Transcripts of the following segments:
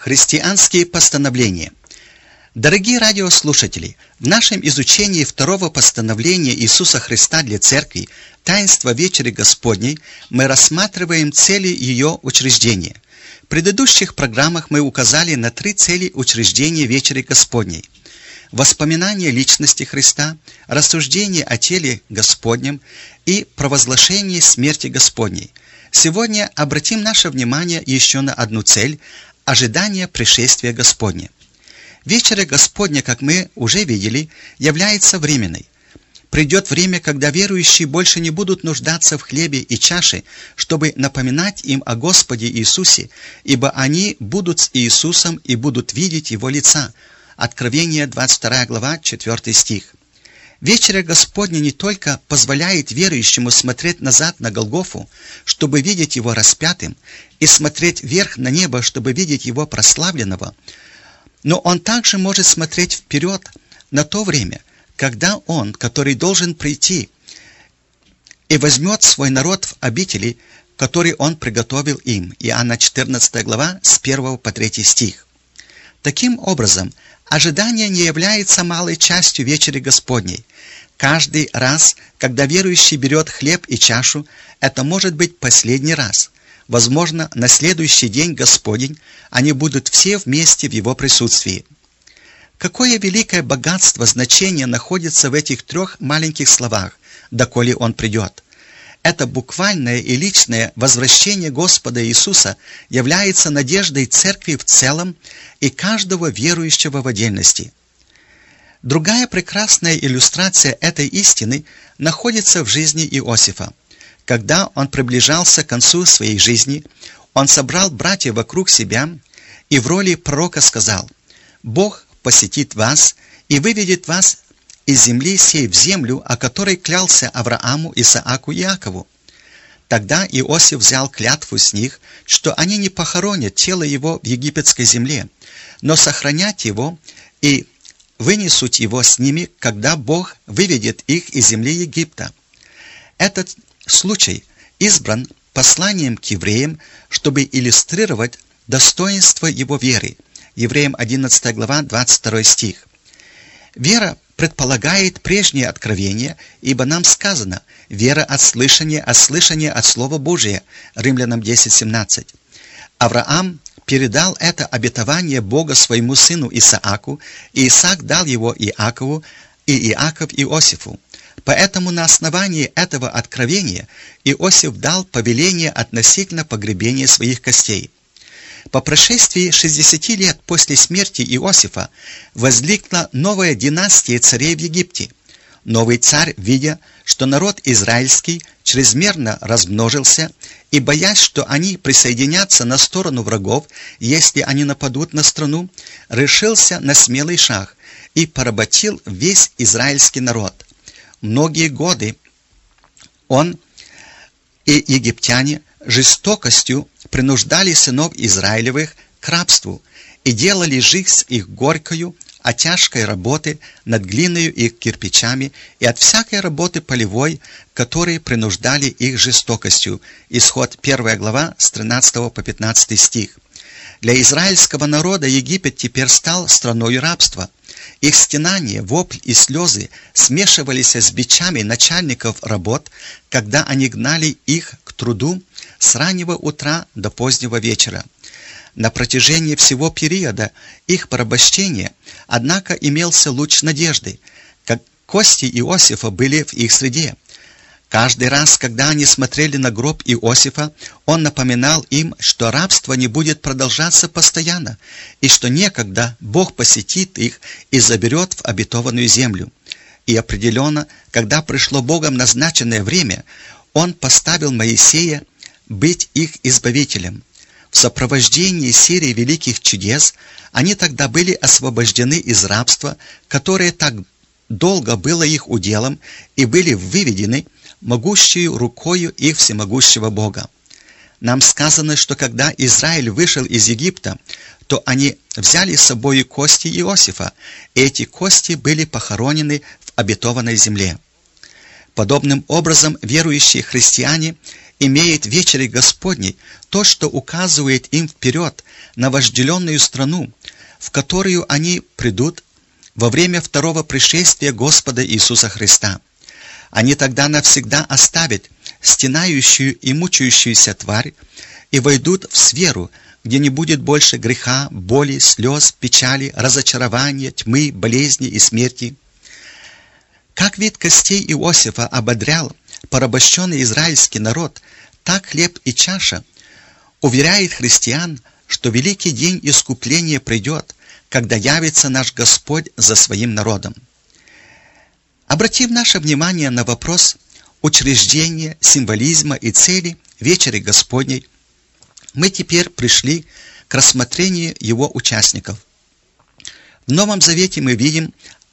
Христианские постановления. Дорогие радиослушатели, в нашем изучении второго постановления Иисуса Христа для Церкви «Таинство Вечери Господней» мы рассматриваем цели ее учреждения. В предыдущих программах мы указали на 3 цели учреждения Вечери Господней: воспоминание личности Христа, рассуждение о теле Господнем и провозглашение смерти Господней. Сегодня обратим наше внимание еще на одну цель – ожидание пришествия Господня. Вечеря Господня, как мы уже видели, является временной. Придет время, когда верующие больше не будут нуждаться в хлебе и чаше, чтобы напоминать им о Господе Иисусе, ибо они будут с Иисусом и будут видеть Его лица. Откровение 22 глава, 4 стих. Вечеря Господня не только позволяет верующему смотреть назад на Голгофу, чтобы видеть Его распятым, и смотреть вверх на небо, чтобы видеть Его прославленного, но Он также может смотреть вперед на то время, когда Он, который должен прийти, и возьмет свой народ в обители, который Он приготовил им. Иоанна 14 глава, с 1 по 3 стих. Таким образом, ожидание не является малой частью вечери Господней. Каждый раз, когда верующий берет хлеб и чашу, это может быть последний раз. Возможно, на следующий день Господень они будут все вместе в Его присутствии. Какое великое богатство значения находится в этих 3 маленьких словах «доколе Он придет». Это буквальное и личное возвращение Господа Иисуса является надеждой Церкви в целом и каждого верующего в отдельности. Другая прекрасная иллюстрация этой истины находится в жизни Иосифа. Когда он приближался к концу своей жизни, он собрал братьев вокруг себя и в роли пророка сказал: «Бог посетит вас и выведет вас из земли сей в землю, о которой клялся Аврааму, Исааку и Иакову». Тогда Иосиф взял клятву с них, что они не похоронят тело его в египетской земле, но сохранят его и вынесут его с ними, когда Бог выведет их из земли Египта. Этот случай избран посланием к евреям, чтобы иллюстрировать достоинство его веры. Евреям 11 глава, 22 стих. Вера предполагает прежнее откровение, ибо нам сказано: «Вера от слышания, а слышание от Слова Божия». Римлянам 10:17. Авраам передал это обетование Бога своему сыну Исааку, и Исаак дал его Иакову, и Иаков Иосифу. Поэтому на основании этого откровения Иосиф дал повеление относительно погребения своих костей. По прошествии 60 лет после смерти Иосифа возникла новая династия царей в Египте. Новый царь, видя, что народ израильский чрезмерно размножился, и боясь, что они присоединятся на сторону врагов, если они нападут на страну, решился на смелый шаг и поработил весь израильский народ. Многие годы он и египтяне жестокостью принуждали сынов Израилевых к рабству и делали жизнь их горькою от тяжкой работы над глиною и кирпичами и от всякой работы полевой, которые принуждали их жестокостью. Исход 1 глава с 13 по 15 стих. Для израильского народа Египет теперь стал страною рабства. Их стенания, вопль и слезы смешивались с бичами начальников работ, когда они гнали их к труду с раннего утра до позднего вечера. На протяжении всего периода их порабощения, однако, имелся луч надежды, как кости Иосифа были в их среде. Каждый раз, когда они смотрели на гроб Иосифа, он напоминал им, что рабство не будет продолжаться постоянно, и что некогда Бог посетит их и заберет в обетованную землю. И определенно, когда пришло Богом назначенное время, Он поставил Моисея быть их избавителем. В сопровождении серии великих чудес они тогда были освобождены из рабства, которое так долго было их уделом, и были выведены могущей рукою их всемогущего Бога. Нам сказано, что когда Израиль вышел из Египта, то они взяли с собой кости Иосифа, и эти кости были похоронены в обетованной земле. Подобным образом верующие христиане имеют в вечере Господней то, что указывает им вперед на вожделенную страну, в которую они придут во время второго пришествия Господа Иисуса Христа. Они тогда навсегда оставят стенающую и мучающуюся тварь и войдут в сферу, где не будет больше греха, боли, слез, печали, разочарования, тьмы, болезни и смерти. Как вид костей Иосифа ободрял порабощенный израильский народ, так хлеб и чаша уверяет христиан, что великий день искупления придет, когда явится наш Господь за своим народом. Обратим наше внимание на вопрос учреждения, символизма и цели вечери Господней. Мы теперь пришли к рассмотрению его участников. В Новом Завете мы видим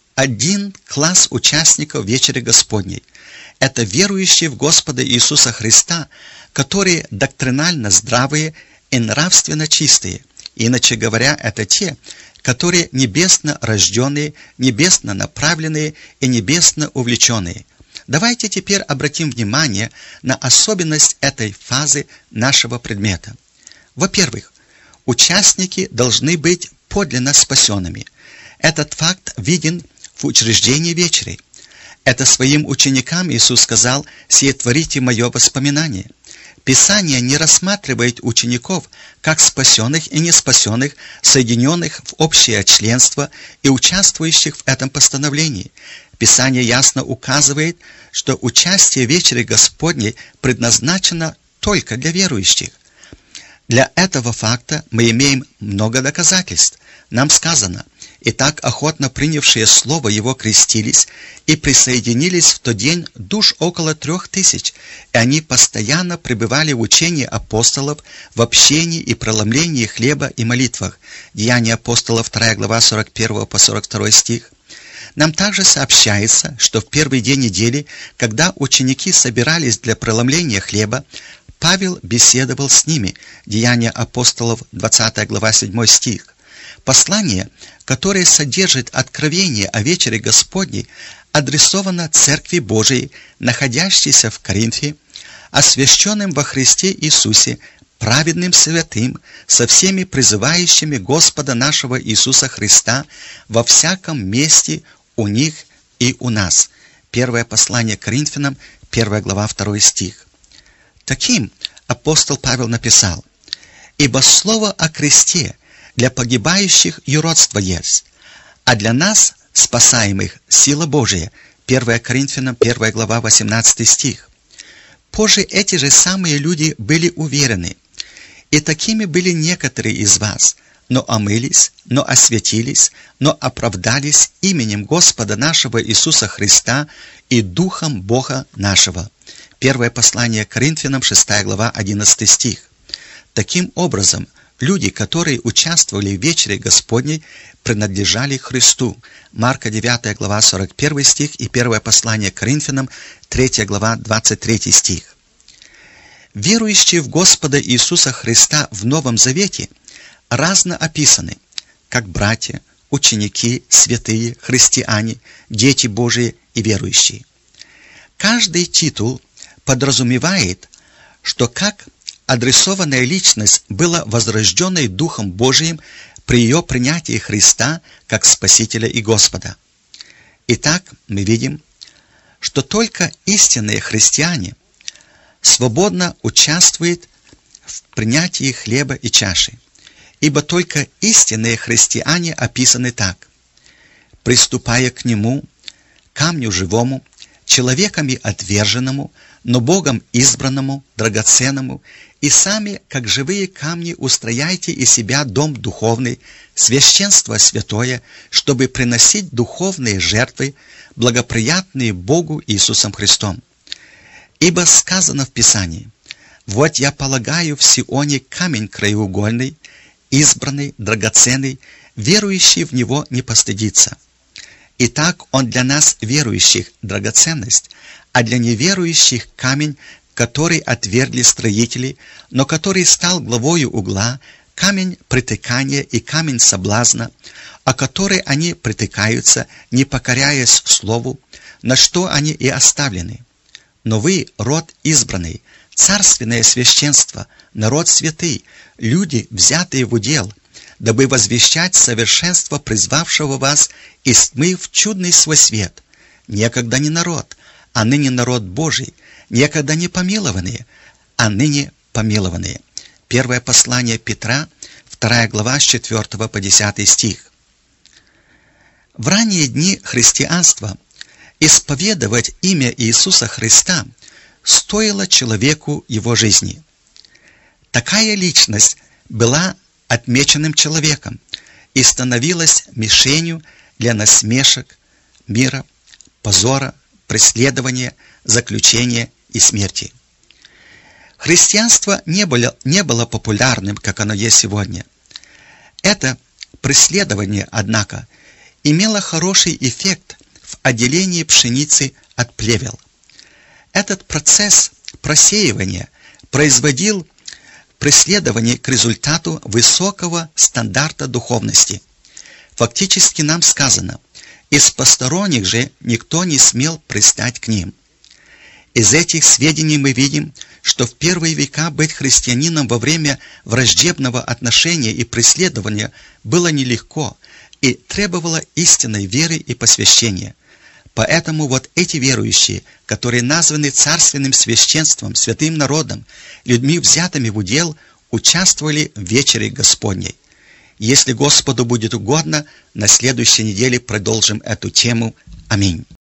один класс участников вечери Господней. Это верующие в Господа Иисуса Христа, которые доктринально здравые и нравственно чистые. Иначе говоря, это те, которые небесно рожденные, небесно направленные и небесно увлеченные. Давайте теперь обратим внимание на особенность этой фазы нашего предмета. Во-первых, участники должны быть подлинно спасенными. Этот факт виден в учреждении вечери. Это своим ученикам Иисус сказал: «Сие творите мое воспоминание». Писание не рассматривает учеников как спасенных и неспасенных, соединенных в общее членство и участвующих в этом постановлении. Писание ясно указывает, что участие в вечере Господней предназначено только для верующих. Для этого факта мы имеем много доказательств. Нам сказано: «Итак, охотно принявшие слово Его крестились и присоединились в тот день душ около 3000, и они постоянно пребывали в учении апостолов, в общении и преломлении хлеба и молитвах». Деяния апостолов, 2 глава, 41 по 42 стих. Нам также сообщается, что в первый день недели, когда ученики собирались для преломления хлеба, Павел беседовал с ними. Деяния апостолов, 20 глава, 7 стих. Послание, которое содержит откровение о вечере Господней, адресовано Церкви Божией, находящейся в Коринфе, освященным во Христе Иисусе, праведным святым, со всеми призывающими Господа нашего Иисуса Христа во всяком месте у них и у нас. Первое послание к Коринфянам, 1 глава, 2 стих. Таким апостол Павел написал: «Ибо слово о кресте для погибающих юродство есть, а для нас, спасаемых, сила Божия». 1 Коринфянам, 1 глава, 18 стих. Позже эти же самые люди были уверены: «И такими были некоторые из вас, но омылись, но осветились, но оправдались именем Господа нашего Иисуса Христа и Духом Бога нашего». Первое послание к Коринфянам, 6 глава, 11 стих. Таким образом, люди, которые участвовали в вечере Господней, принадлежали Христу. Марка 9 глава, 41 стих и первое послание к Коринфянам, 3 глава, 23 стих. Верующие в Господа Иисуса Христа в Новом Завете разно описаны, как братья, ученики, святые, христиане, дети Божии и верующие. Каждый титул подразумевает, что как адресованная личность была возрожденной Духом Божиим при ее принятии Христа как Спасителя и Господа. Итак, мы видим, что только истинные христиане свободно участвуют в принятии хлеба и чаши, ибо только истинные христиане описаны так: «Приступая к Нему, камню живому, человеками отверженному, но Богом избранному, драгоценному, и сами, как живые камни, устрояйте из себя дом духовный, священство святое, чтобы приносить духовные жертвы, благоприятные Богу Иисусом Христом. Ибо сказано в Писании: вот я полагаю в Сионе камень краеугольный, избранный, драгоценный, верующий в него не постыдится. Итак, он для нас, верующих, драгоценность, а для неверующих камень, который отвергли строители, но который стал главою угла, камень притыкания и камень соблазна, о который они притыкаются, не покоряясь слову, на что они и оставлены. Но вы — род избранный, царственное священство, народ святый, люди, взятые в удел, дабы возвещать совершенство призвавшего вас из тьмы в чудный свой свет. Некогда не народ, а ныне народ Божий, некогда не помилованные, а ныне помилованные. Первое послание Петра, 2 глава, с 4 по 10 стих. В ранние дни христианства исповедовать имя Иисуса Христа стоило человеку его жизни. Такая личность была отмеченным человеком и становилась мишенью для насмешек, мира, позора, преследования, заключения и смерти. Христианство не было популярным, как оно есть сегодня. Это преследование, однако, имело хороший эффект в отделении пшеницы от плевел. Этот процесс просеивания производил преследование к результату высокого стандарта духовности. Фактически нам сказано: из посторонних же никто не смел пристать к ним. Из этих сведений мы видим, что в первые века быть христианином во время враждебного отношения и преследования было нелегко и требовало истинной веры и посвящения. Поэтому вот эти верующие, которые названы царственным священством, святым народом, людьми, взятыми в удел, участвовали в вечере Господней. Если Господу будет угодно, на следующей неделе продолжим эту тему. Аминь.